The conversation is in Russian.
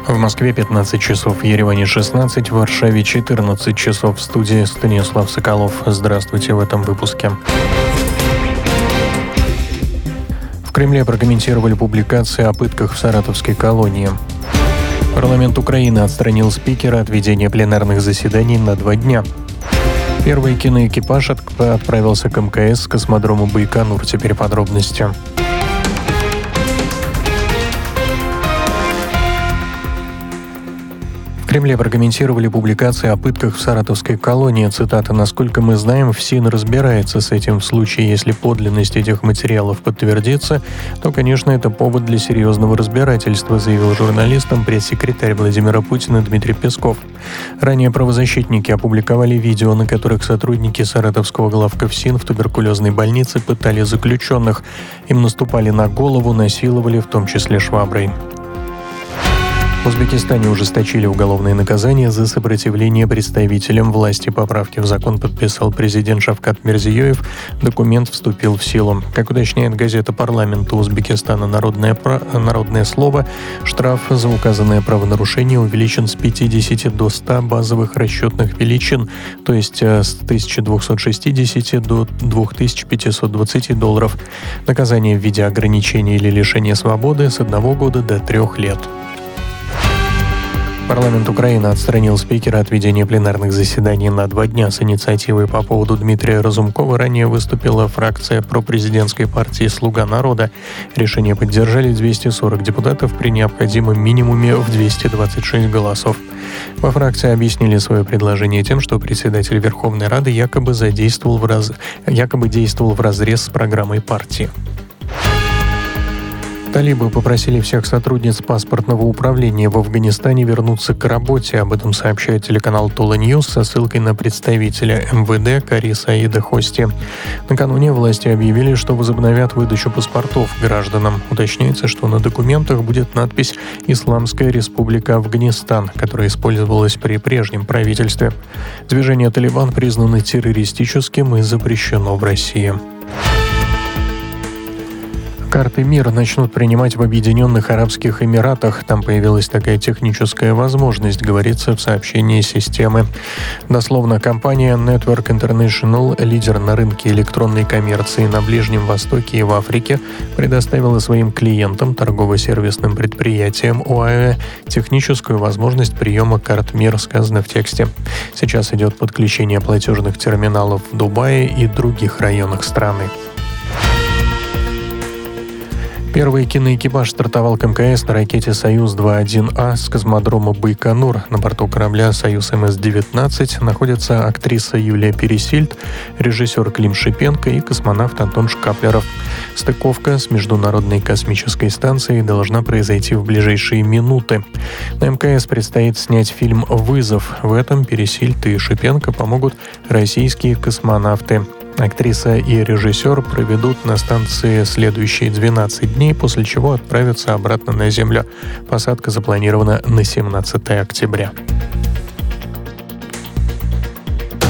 В Москве 15 часов, в Ереване 16, в Варшаве 14 часов. В студии Станислав Соколов. Здравствуйте в этом выпуске. В Кремле прокомментировали публикации о пытках в саратовской колонии. Парламент Украины отстранил спикера от ведения пленарных заседаний на 2 дня. Первый киноэкипаж отправился к МКС с космодрома Байконур. Теперь подробности. В Кремле прокомментировали публикации о пытках в саратовской колонии. Цитата: «Насколько мы знаем, ФСИН разбирается с этим. В случае, если подлинность этих материалов подтвердится, то, конечно, это повод для серьезного разбирательства», заявил журналистам пресс-секретарь Владимира Путина Дмитрий Песков. Ранее правозащитники опубликовали видео, на которых сотрудники саратовского главка ФСИН в туберкулезной больнице пытали заключенных. Им наступали на голову, насиловали, в том числе шваброй. В Узбекистане ужесточили уголовные наказания за сопротивление представителям власти. Поправки в закон подписал президент Шавкат Мирзиёев. Документ вступил в силу. Как уточняет газета парламента Узбекистана «Народное слово», штраф за указанное правонарушение увеличен с 50 до 100 базовых расчетных величин, то есть с 1260 до 2520 долларов. Наказание в виде ограничения или лишения свободы с 1 года до 3 лет. Парламент Украины отстранил спикера от ведения пленарных заседаний на 2 дня. С инициативой по поводу Дмитрия Разумкова ранее выступила фракция пропрезидентской партии «Слуга народа». Решение поддержали 240 депутатов при необходимом минимуме в 226 голосов. Во фракции объяснили свое предложение тем, что председатель Верховной Рады якобы действовал вразрез с программой партии. Талибы попросили всех сотрудниц паспортного управления в Афганистане вернуться к работе. Об этом сообщает телеканал Тула Ньюс со ссылкой на представителя МВД Кари Саида Хости. Накануне власти объявили, что возобновят выдачу паспортов гражданам. Уточняется, что на документах будет надпись «Исламская республика Афганистан», которая использовалась при прежнем правительстве. Движение «Талибан» признано террористическим и запрещено в России. Карты МИР начнут принимать в Объединенных Арабских Эмиратах. Там появилась такая техническая возможность, говорится в сообщении системы. Дословно, компания Network International, лидер на рынке электронной коммерции на Ближнем Востоке и в Африке, предоставила своим клиентам, торгово-сервисным предприятиям ОАЭ, техническую возможность приема карт МИР, сказано в тексте. Сейчас идет подключение платежных терминалов в Дубае и других районах страны. Первый киноэкипаж стартовал к МКС на ракете «Союз-2-1А» с космодрома Байконур. На борту корабля «Союз МС-19» находятся актриса Юлия Пересильд, режиссер Клим Шипенко и космонавт Антон Шкаплеров. Стыковка с Международной космической станцией должна произойти в ближайшие минуты. На МКС предстоит снять фильм «Вызов». В этом Пересильд и Шипенко помогут российские космонавты. Актриса и режиссер проведут на станции следующие 12 дней, после чего отправятся обратно на Землю. Посадка запланирована на 17 октября.